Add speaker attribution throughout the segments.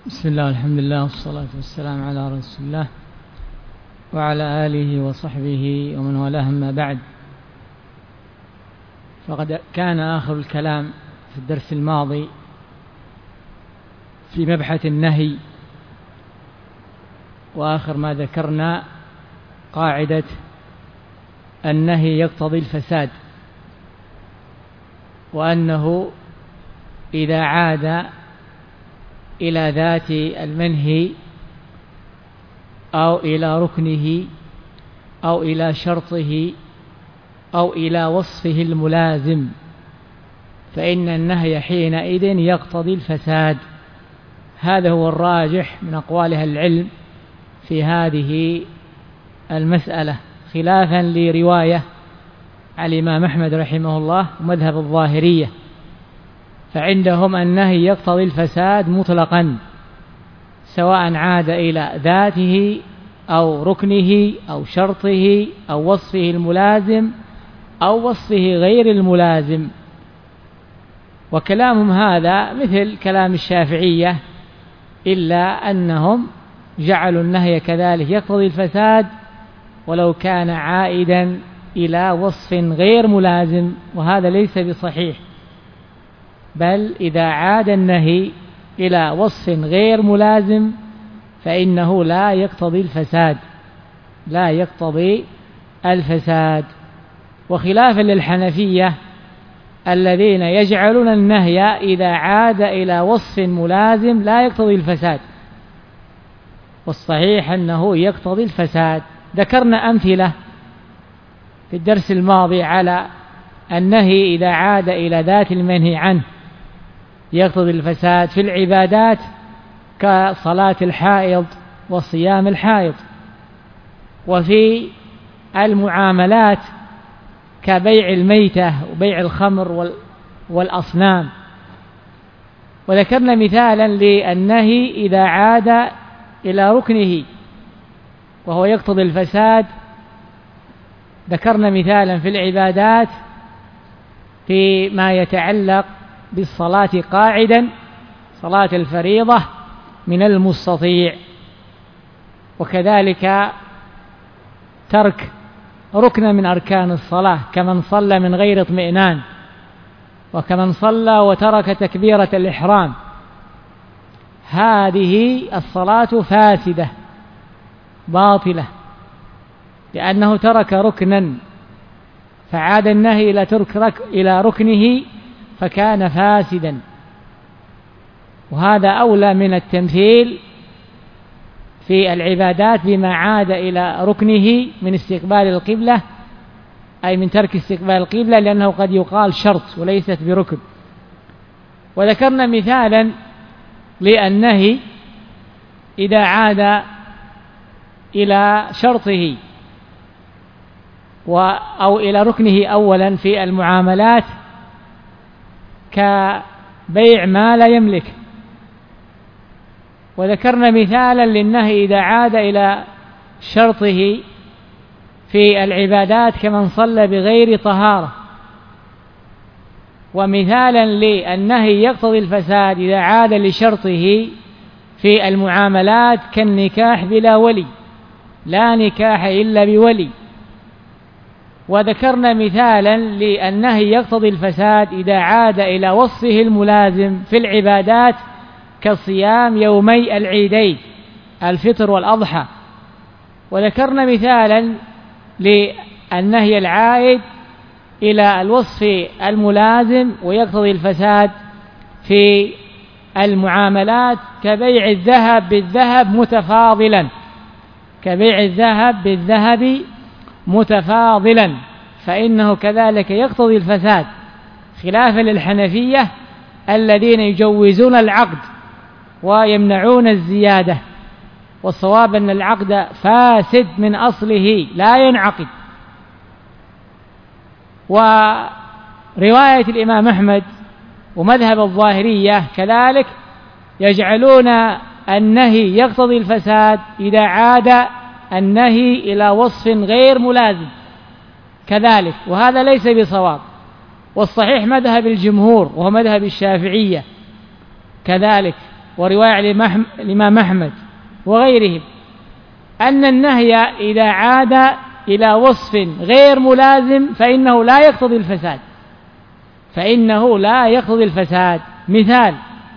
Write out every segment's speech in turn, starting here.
Speaker 1: بسم الله الحمد لله والصلاة والسلام على رسول الله وعلى آله وصحبه ومن والاه، أما بعد. فقد كان آخر الكلام في الدرس الماضي في مبحث النهي، وآخر ما ذكرنا قاعدة النهي يقتضي الفساد، وأنه إذا عاد إلى ذات المنهي أو إلى ركنه أو إلى شرطه أو إلى وصفه الملازم فإن النهي حينئذ يقتضي الفساد. هذا هو الراجح من أقوال أهل العلم في هذه المسألة، خلافا لرواية عن الإمام أحمد رحمه الله ومذهب الظاهرية، فعندهم النهي يقتضي الفساد مطلقا، سواء عاد إلى ذاته أو ركنه أو شرطه أو وصفه الملازم أو وصفه غير الملازم. وكلامهم هذا مثل كلام الشافعية، إلا أنهم جعلوا النهي كذلك يقتضي الفساد ولو كان عائدا إلى وصف غير ملازم، وهذا ليس بصحيح، بل إذا عاد النهي إلى وصف غير ملازم فإنه لا يقتضي الفساد، لا يقتضي الفساد. وخلافا للحنفية الذين يجعلون النهي إذا عاد إلى وصف ملازم لا يقتضي الفساد، والصحيح أنه يقتضي الفساد. ذكرنا أمثلة في الدرس الماضي على النهي إذا عاد إلى ذات المنهي عنه يقتضي الفساد في العبادات كصلاة الحائض وصيام الحائض، وفي المعاملات كبيع الميتة وبيع الخمر والأصنام. وذكرنا مثالا للنهي إذا عاد إلى ركنه وهو يقتضي الفساد، ذكرنا مثالا في العبادات فيما يتعلق بالصلاة قاعدا، صلاة الفريضة من المستطيع، وكذلك ترك ركن من أركان الصلاة كمن صلى من غير اطمئنان، وكمن صلى وترك تكبيرة الإحرام. هذه الصلاة فاسدة باطلة لأنه ترك ركنا، فعاد النهي إلى ركنه فكان فاسدا. وهذا أولى من التمثيل في العبادات بما عاد إلى ركنه من استقبال القبلة، أي من ترك استقبال القبلة، لأنه قد يقال شرط وليست بركن. وذكرنا مثالا للنهي إذا عاد إلى شرطه أو إلى ركنه أولا في المعاملات كبيع ما لا يملك. وذكرنا مثالا للنهي إذا عاد إلى شرطه في العبادات كمن صلى بغير طهارة. ومثالا للنهي يقتضي الفساد إذا عاد لشرطه في المعاملات كالنكاح بلا ولي، لا نكاح إلا بولي. وذكرنا مثالا للنهي يقتضي الفساد إذا عاد إلى وصفه الملازم في العبادات كصيام يومي العيدين الفطر والأضحى. وذكرنا مثالا للنهي العائد إلى الوصف الملازم ويقتضي الفساد في المعاملات كبيع الذهب بالذهب متفاضلا، كبيع الذهب بالذهب متفاضلا، فإنه كذلك يقتضي الفساد، خلافا للحنفية الذين يجوزون العقد ويمنعون الزيادة. والصواب أن العقد فاسد من أصله لا ينعقد. ورواية الإمام أحمد ومذهب الظاهرية كذلك يجعلون النهي يقتضي الفساد إذا عاد النهي إلى وصف غير ملازم كذلك، وهذا ليس بصواب. والصحيح مذهب الجمهور وهو مذهب الشافعية كذلك، ورواية الإمام أحمد وغيرهم أن النهي إذا عاد إلى وصف غير ملازم فإنه لا يقتضي الفساد، فإنه لا يقتضي الفساد. مثال: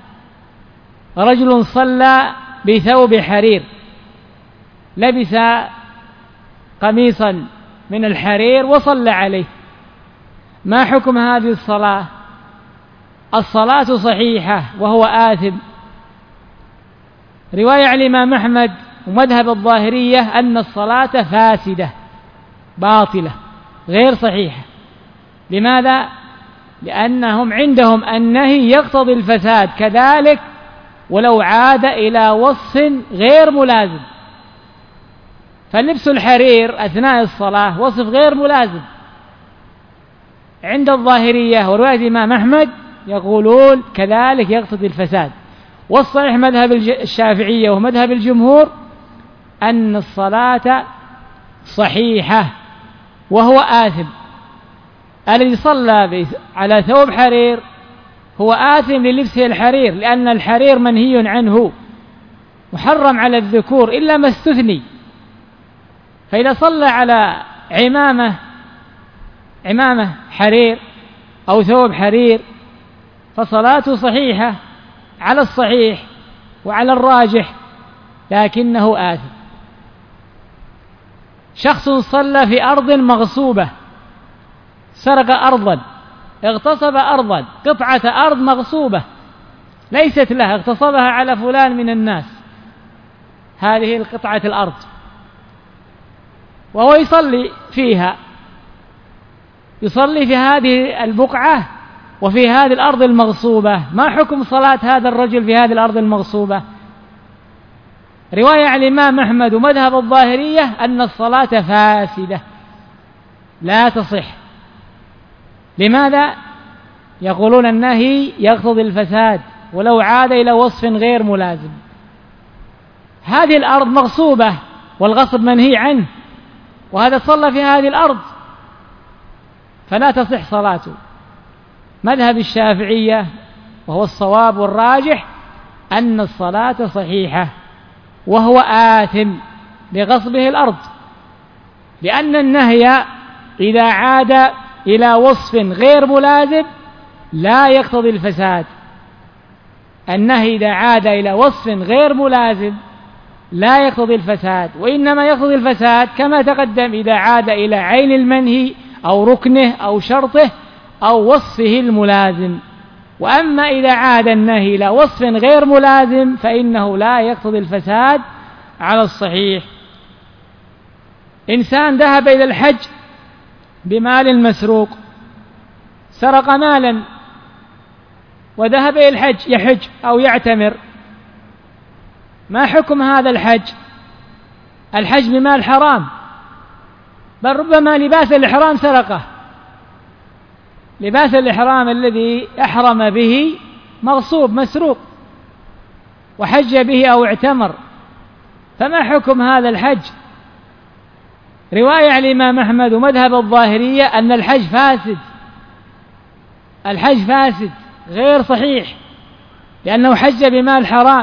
Speaker 1: رجل صلى بثوب حرير، لبس قميصا من الحرير وصلى عليه، ما حكم هذه الصلاة؟ الصلاة صحيحة وهو آثم. رواية عن الإمام أحمد ومذهب الظاهرية أن الصلاة فاسدة باطلة غير صحيحة. لماذا؟ لأنهم عندهم النهي يقتضي الفساد كذلك ولو عاد إلى وصف غير ملازم، فلبس الحرير أثناء الصلاة وصف غير ملازم عند الظاهرية، ورواية الإمام أحمد يقولون كذلك يقتضي الفساد. والصحيح مذهب الشافعية ومذهب الجمهور أن الصلاة صحيحة وهو آثم. الذي صلى على ثوب حرير هو آثم للبسه الحرير، لأن الحرير منهي عنه محرم على الذكور إلا ما استثني. فإذا صلى على عمامة حرير أو ثوب حرير فصلاته صحيحة على الصحيح وعلى الراجح، لكنه آثم. شخص صلى في أرض مغصوبة، سرق أرضا، اغتصب أرضا، قطعة أرض مغصوبة ليست له، اغتصبها على فلان من الناس، هذه القطعة الأرض، وهو يصلي فيها، يصلي في هذه البقعة وفي هذه الأرض المغصوبة، ما حكم صلاة هذا الرجل في هذه الأرض المغصوبة؟ رواية عن الإمام أحمد ومذهب الظاهرية أن الصلاة فاسدة لا تصح. لماذا؟ يقولون النهي يقتضي الفساد ولو عاد إلى وصف غير ملازم. هذه الأرض مغصوبة والغصب منهي عنه، وهذا صلى في هذه الأرض فلا تصح صلاته. مذهب الشافعية وهو الصواب والراجح أن الصلاة صحيحة وهو آثم بغصبه الأرض، لأن النهي إذا عاد إلى وصف غير ملازم لا يقتضي الفساد. النهي إذا عاد إلى وصف غير ملازم لا يقتضي الفساد، وإنما يقتضي الفساد كما تقدم إذا عاد إلى عين المنهي أو ركنه أو شرطه أو وصفه الملازم. وأما إذا عاد النهي إلى وصف غير ملازم فإنه لا يقتضي الفساد على الصحيح. إنسان ذهب إلى الحج بمال مسروق، سرق مالا وذهب إلى الحج يحج أو يعتمر، ما حكم هذا الحج؟ الحج بمال حرام، بل ربما لباس الإحرام سرقه، لباس الإحرام الذي أحرم به مغصوب مسروق وحج به أو اعتمر، فما حكم هذا الحج؟ رواية عن الإمام أحمد ومذهب الظاهرية أن الحج فاسد، الحج فاسد غير صحيح، لأنه حج بمال حرام،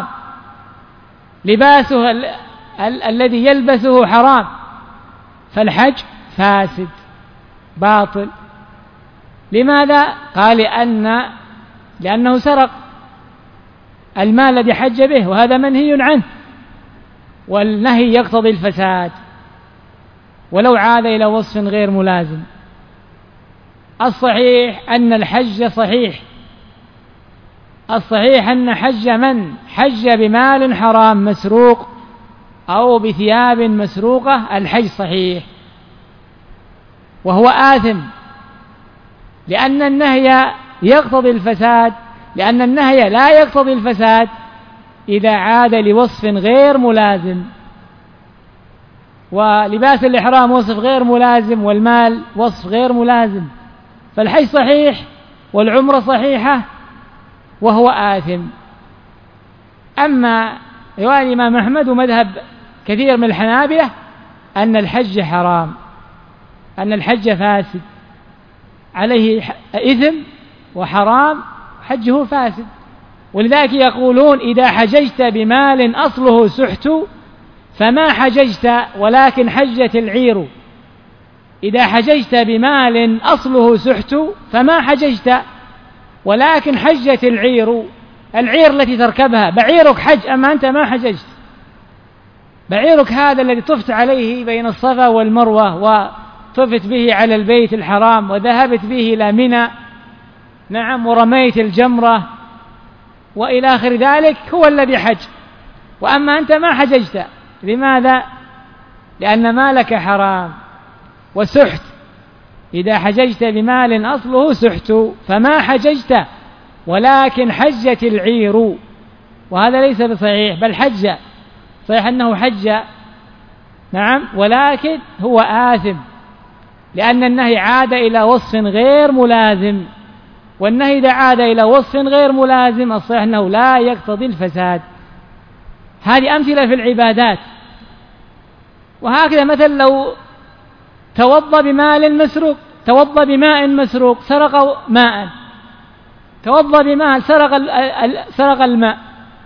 Speaker 1: لباسه الذي يلبسه حرام، فالحج فاسد باطل. لماذا؟ قال لأنه سرق المال الذي حج به، وهذا منهي عنه، والنهي يقتضي الفساد ولو عاد إلى وصف غير ملازم. الصحيح أن الحج صحيح، الصحيح أن حج من حج بمال حرام مسروق أو بثياب مسروقة الحج صحيح وهو آثم، لأن النهي يقتضي الفساد، لأن النهي لا يقتضي الفساد إذا عاد لوصف غير ملازم، ولباس الإحرام وصف غير ملازم والمال وصف غير ملازم، فالحج صحيح والعمرة صحيحة وهو آثم. أما رواية الإمام أحمد ومذهب كثير من الحنابلة أن الحج حرام، أن الحج فاسد، عليه إثم وحرام، حجه فاسد ولذلك يقولون إذا حججت بمال أصله سحت فما حججت ولكن حجت العير. إذا حججت بمال أصله سحت فما حججت ولكن حجت العير. العير التي تركبها، بعيرك حج أما أنت ما حججت. بعيرك هذا الذي طفت عليه بين الصفا والمروة وطفت به على البيت الحرام وذهبت به إلى منى، نعم، ورميت الجمرة وإلى آخر ذلك، هو الذي حج، وأما أنت ما حججت. لماذا؟ لأن مالك حرام وسحت. إذا حججت بمال أصله سحت فما حججت ولكن حجت العير، وهذا ليس بصحيح، بل حج، صحيح أنه حج، نعم، ولكن هو آثم، لأن النهي عاد إلى وصف غير ملازم، والنهي إذا عاد إلى وصف غير ملازم الصحيح أنه لا يقتضي الفساد. هذه أمثلة في العبادات. وهكذا مثل لو توضأ بمال مسروق، توضأ بماء مسروق، سرق ماء، توضأ بماء، سرق الماء،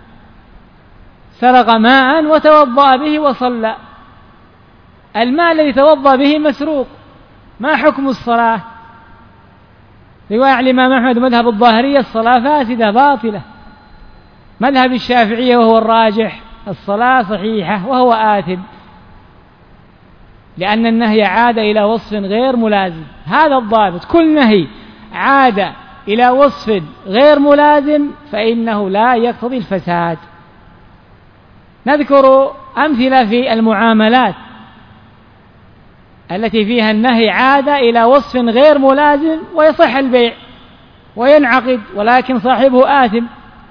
Speaker 1: سرق ماء وتوضأ به وصلى. الماء الذي توضأ به مسروق، ما حكم الصلاة؟ رواية الإمام أحمد مذهب الظاهرية الصلاة فاسدة باطلة. مذهب الشافعية وهو الراجح الصلاة صحيحة وهو آثم، لأن النهي عاد إلى وصف غير ملازم. هذا الضابط، كل نهي عاد إلى وصف غير ملازم فإنه لا يقتضي الفساد. نذكر أمثلة في المعاملات التي فيها النهي عاد إلى وصف غير ملازم ويصح البيع وينعقد ولكن صاحبه آثم.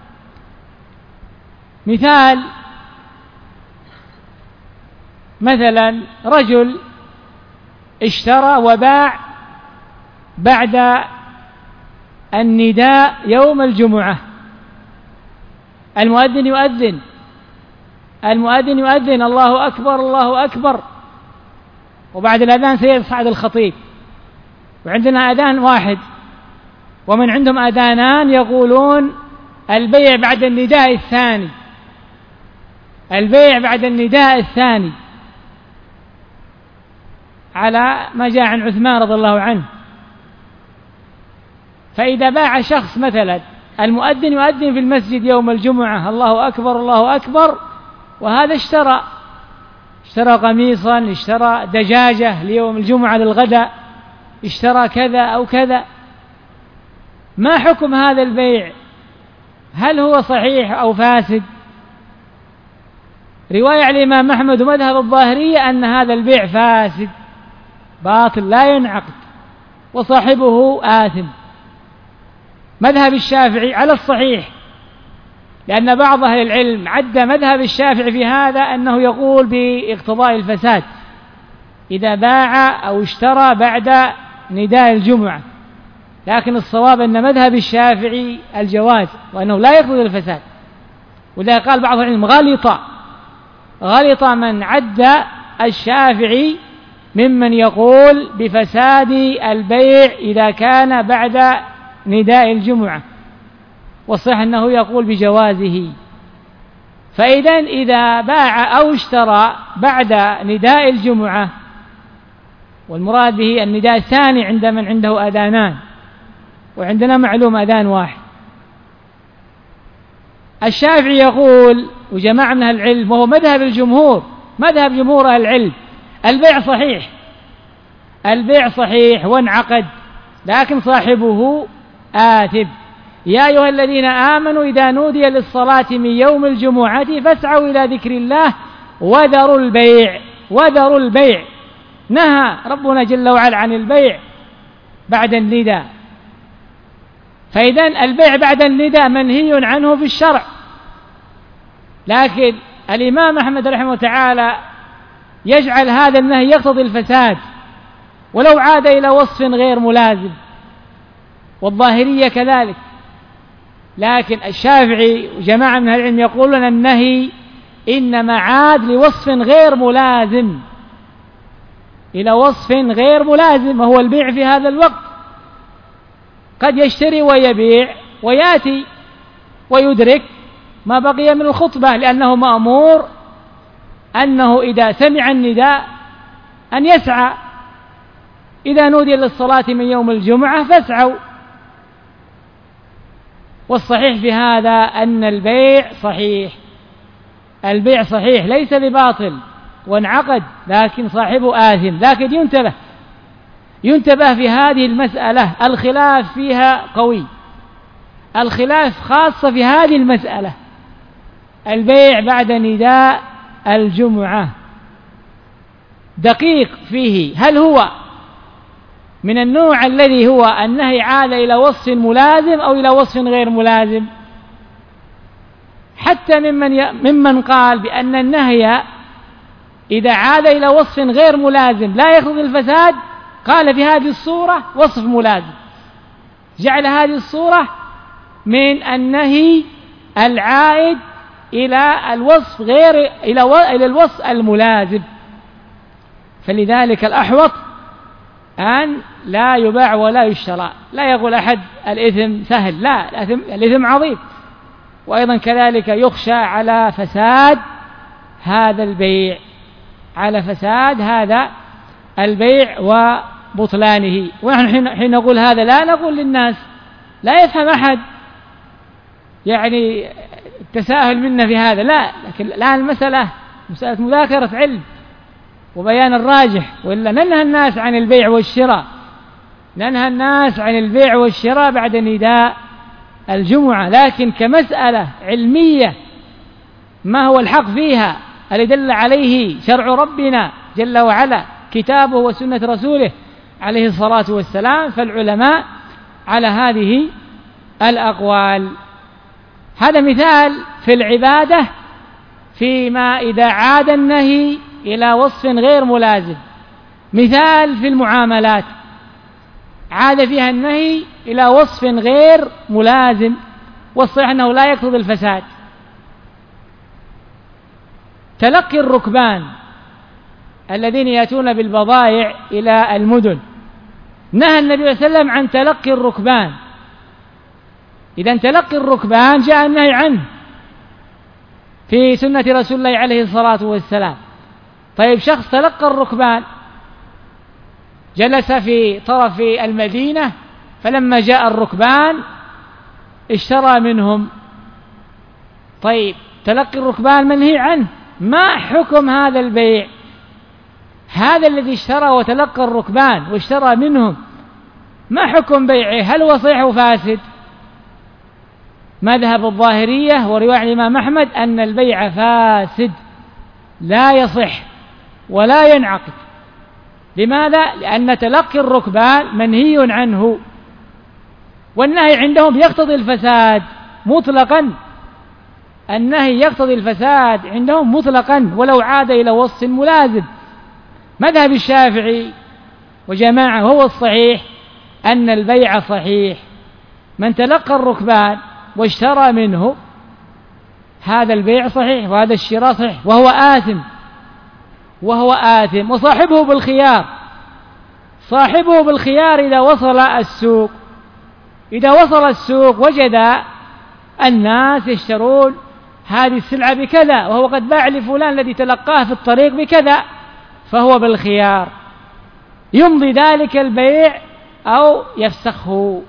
Speaker 1: مثال، مثلا رجل اشترى وباع بعد النداء يوم الجمعة، المؤذن يؤذن الله أكبر الله أكبر، وبعد الأذان سيصعد الخطيب، وعندنا أذان واحد ومن عندهم أذانان، يقولون البيع بعد النداء الثاني، البيع بعد النداء الثاني، على ما جاء عن عثمان رضي الله عنه. فإذا باع شخص مثلا، المؤذن يؤذن في المسجد يوم الجمعة الله أكبر الله أكبر، وهذا اشترى قميصا، اشترى دجاجة ليوم الجمعة للغداء، اشترى كذا أو كذا، ما حكم هذا البيع؟ هل هو صحيح أو فاسد؟ رواية الإمام أحمد ومذهب الظاهرية أن هذا البيع فاسد باطل لا ينعقد وصاحبه آثم. مذهب الشافعي على الصحيح، لأن بعض أهل العلم عد مذهب الشافعي في هذا أنه يقول باقتضاء الفساد إذا باع أو اشترى بعد نداء الجمعة، لكن الصواب أن مذهب الشافعي الجواز وأنه لا يقتضي الفساد. وإذا قال بعض العلم غلط من عد الشافعي ممن يقول بفساد البيع إذا كان بعد نداء الجمعة، والصحيح أنه يقول بجوازه. إذا باع أو اشترى بعد نداء الجمعة، والمراد به النداء الثاني عند من عنده أذانان، وعندنا معلوم أذان واحد. الشافعي يقول وجماعة من أهل العلم وهو مذهب الجمهور، مذهب جمهور أهل العلم، البيع صحيح وانعقد، لكن صاحبه آثم. يا أيها الذين آمنوا إذا نودي للصلاة من يوم الجمعة فاسعوا إلى ذكر الله وذروا البيع. نهى ربنا جل وعلا عن البيع بعد النداء، فإذن البيع بعد النداء منهي عنه في الشرع. لكن الإمام أحمد رحمه تعالى يجعل هذا النهي يقتضي الفساد ولو عاد إلى وصف غير ملازم، والظاهرية كذلك. لكن الشافعي وجماعة من العلم يقولون النهي إنما عاد لوصف غير ملازم، إلى وصف غير ملازم، وهو البيع في هذا الوقت. قد يشتري ويبيع ويأتي ويدرك ما بقي من الخطبة، لأنه مأمور أنه إذا سمع النداء أن يسعى. إذا نودي للصلاة من يوم الجمعة فاسعوا. والصحيح في هذا أن البيع صحيح، البيع صحيح ليس بباطل وانعقد، لكن صاحبه آثم. لكن ينتبه في هذه المسألة، الخلاف فيها قوي، الخلاف خاصة في هذه المسألة، البيع بعد نداء الجمعة دقيق فيه. هل هو من النوع الذي هو النهي عاد إلى وصف ملازم أو إلى وصف غير ملازم؟ حتى ممن قال بأن النهي إذا عاد إلى وصف غير ملازم لا يقتضي الفساد، قال في هذه الصورة وصف ملازم، جعل هذه الصورة من النهي العائد إلى الوصف إلى الوصف الملازم. فلذلك الأحوط أن لا يباع ولا يشترى. لا يقول أحد الإثم سهل، لا، الإثم عظيم، وأيضا كذلك يخشى على فساد هذا البيع، على فساد هذا البيع وبطلانه. ونحن حين نقول هذا لا نقول للناس، لا يفهم أحد يعني التساهل منا في هذا، لا، لكن الآن المسألة مسألة مذاكرة علم وبيان الراجح، وإلا ننهى الناس عن البيع والشراء، ننهى الناس عن البيع والشراء بعد نداء الجمعة. لكن كمسألة علمية ما هو الحق فيها الذي دل عليه شرع ربنا جل وعلا كتابه وسنة رسوله عليه الصلاة والسلام، فالعلماء على هذه الأقوال. هذا مثال في العبادة فيما إذا عاد النهي إلى وصف غير ملازم. مثال في المعاملات عاد فيها النهي إلى وصف غير ملازم، والصحيح أنه لا يقتضي الفساد. تلقي الركبان الذين يأتون بالبضائع إلى المدن، نهى النبي صلى الله عليه وسلم عن تلقي الركبان. إذا تلقي الركبان جاء النهي عنه في سنة رسول الله عليه الصلاة والسلام. طيب شخص تلقى الركبان، جلس في طرف المدينة، فلما جاء الركبان اشترى منهم. طيب تلقي الركبان منهي عنه، ما حكم هذا البيع؟ هذا الذي اشترى وتلقى الركبان واشترى منهم ما حكم بيعه؟ هل هو صحيح وفاسد؟ مذهب الظاهرية ورواية الإمام أحمد أن البيع فاسد لا يصح ولا ينعقد. لماذا؟ لأن تلقي الركبان منهي عنه، والنهي عندهم يقتضي الفساد مطلقا، النهي يقتضي الفساد عندهم مطلقا ولو عاد إلى وصف ملازم. مذهب الشافعي وجماعة هو الصحيح أن البيع صحيح، من تلقى الركبان واشترى منه هذا البيع صحيح وهذا الشراء صحيح، وهو آثم وصاحبه بالخيار، صاحبه بالخيار إذا وصل السوق. إذا وصل السوق وجد الناس يشترون هذه السلعة بكذا وهو قد باع لفلان الذي تلقاه في الطريق بكذا، فهو بالخيار، يمضي ذلك البيع أو يفسخه.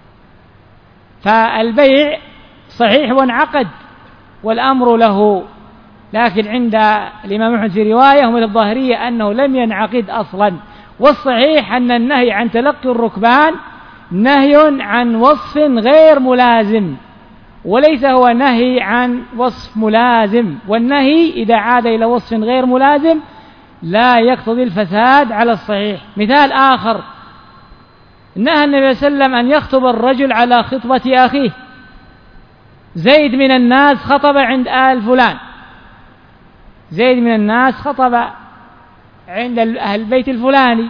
Speaker 1: فالبيع صحيح وانعقد والأمر له. لكن عند الإمام أحمد في رواية ومن الظاهرية أنه لم ينعقد أصلا. والصحيح أن النهي عن تلقي الركبان نهي عن وصف غير ملازم، وليس هو نهي عن وصف ملازم، والنهي إذا عاد إلى وصف غير ملازم لا يقتضي الفساد على الصحيح. مثال آخر، نهى النبي صلى الله عليه وسلم أن يخطب الرجل على خطبة أخيه. زيد من الناس خطب عند آل فلان، زيد من الناس خطب عند أهل البيت الفلاني،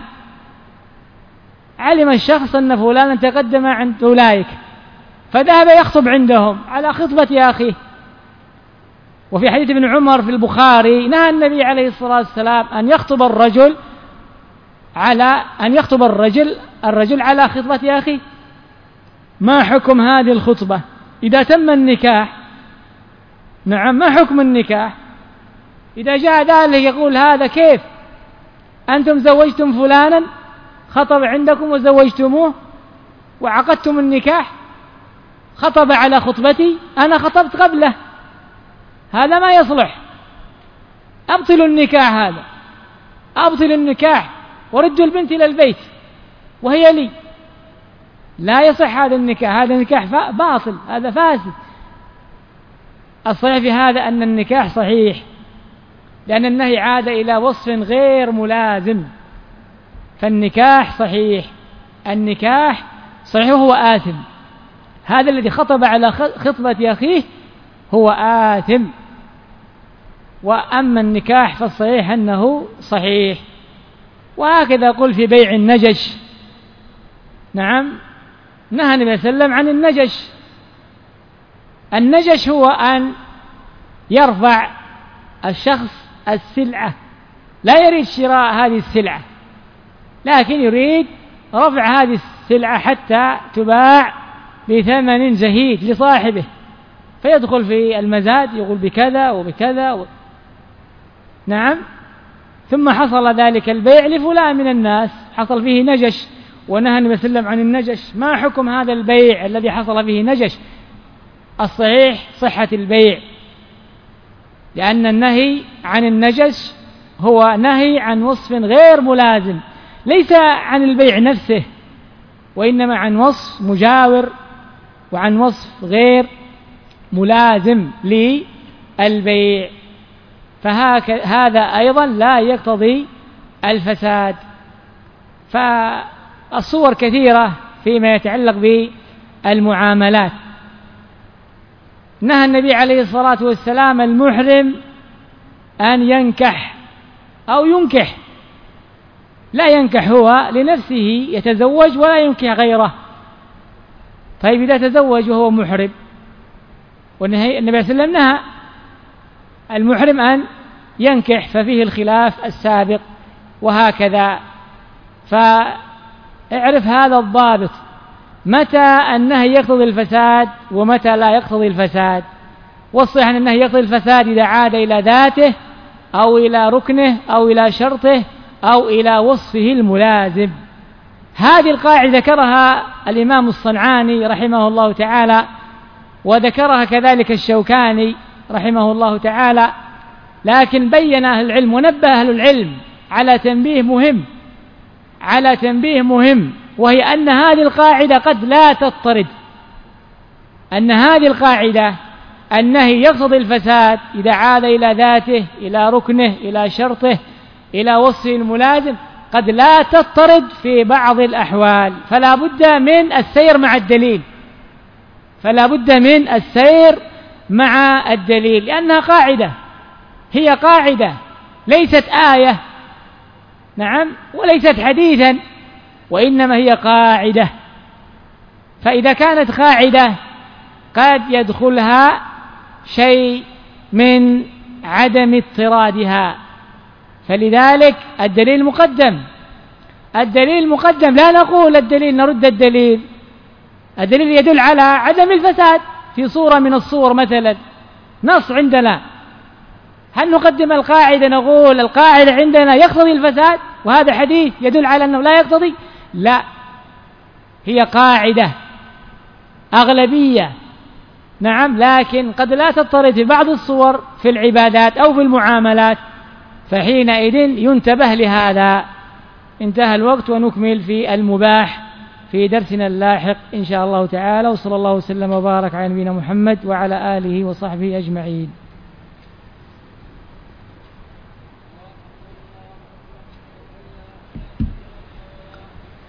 Speaker 1: علم الشخص أن فلانا تقدم عند أولئك فذهب يخطب عندهم على خطبة أخيه. وفي حديث ابن عمر في البخاري نهى النبي عليه الصلاة والسلام أن يخطب الرجل على خطبة أخيه. ما حكم هذه الخطبة إذا تم النكاح، نعم، ما حكم النكاح؟ إذا جاء ذلك يقول هذا كيف أنتم زوجتم فلانا، خطب عندكم وزوجتموه وعقدتم النكاح، خطب على خطبتي، أنا خطبت قبله، هذا ما يصلح، أبطلوا النكاح، هذا أبطل النكاح وردوا البنت إلى البيت وهي لي، لا يصح هذا النكاح، هذا نكاح باطل، هذا فاسد. الصحيح في هذا أن النكاح صحيح، لأن النهي عاد إلى وصف غير ملازم، فالنكاح صحيح، النكاح صحيح، هو آثم، هذا الذي خطب على خطبة أخيه هو آثم، وأما النكاح فالصحيح أنه صحيح. وهكذا قل في بيع النجش، نعم، نهى النبي صلى الله عليه وسلم عن النجش. النجش هو أن يرفع الشخص السلعة، لا يريد شراء هذه السلعة، لكن يريد رفع هذه السلعة حتى تباع بثمن زهيد لصاحبه، فيدخل في المزاد يقول بكذا وبكذا نعم، ثم حصل ذلك البيع لفلان من الناس، حصل فيه نجش، ونهى النبي صلى الله عليه وسلم عن النجش. ما حكم هذا البيع الذي حصل فيه نجش؟ الصحيح صحة البيع، لأن النهي عن النجش هو نهي عن وصف غير ملازم، ليس عن البيع نفسه، وإنما عن وصف مجاور وعن وصف غير ملازم للبيع، فهذا أيضا لا يقتضي الفساد. فالصور كثيرة فيما يتعلق بالمعاملات. نهى النبي عليه الصلاة والسلام المحرم أن ينكح أو ينكح، لا ينكح هو لنفسه، يتزوج ولا ينكح غيره. طيب إذا تزوج وهو محرم، والنبي صلى الله عليه وسلم نهى المحرم أن ينكح، ففيه الخلاف السابق، وهكذا. فاعرف هذا الضابط، متى النهي يقتضي الفساد ومتى لا يقتضي الفساد. والصحيح أن النهي يقتضي الفساد إذا عاد إلى ذاته أو إلى ركنه أو إلى شرطه أو إلى وصفه الملازم. هذه القاعدة ذكرها الإمام الصنعاني رحمه الله تعالى، وذكرها كذلك الشوكاني رحمه الله تعالى، لكن بين أهل العلم ونبه أهل العلم على تنبيه مهم، وهي أن هذه القاعدة قد لا تضطرد، أن هذه القاعدة النهي يقتضي الفساد إذا عاد إلى ذاته، إلى ركنه، إلى شرطه، إلى وصفه الملازم، قد لا تضطرد في بعض الأحوال، فلا بد من السير مع الدليل، لأنها قاعدة، هي قاعدة ليست آية، نعم، وليست حديثا، وإنما هي قاعدة. فإذا كانت قاعدة قد يدخلها شيء من عدم اضطرادها، فلذلك الدليل مقدم، لا نقول الدليل نرد الدليل يدل على عدم الفساد في صورة من الصور، مثلا نص عندنا، هل نقدم القاعدة نقول القاعدة عندنا يقتضي الفساد وهذا حديث يدل على أنه لا يقتضي؟ لا، هي قاعدة أغلبية، نعم، لكن قد لا تضطرد في بعض الصور في العبادات أو في المعاملات، فحينئذ ينتبه لهذا. انتهى الوقت، ونكمل في المباح في درسنا اللاحق إن شاء الله تعالى، وصلى الله وسلم وبارك على نبينا محمد وعلى آله وصحبه أجمعين.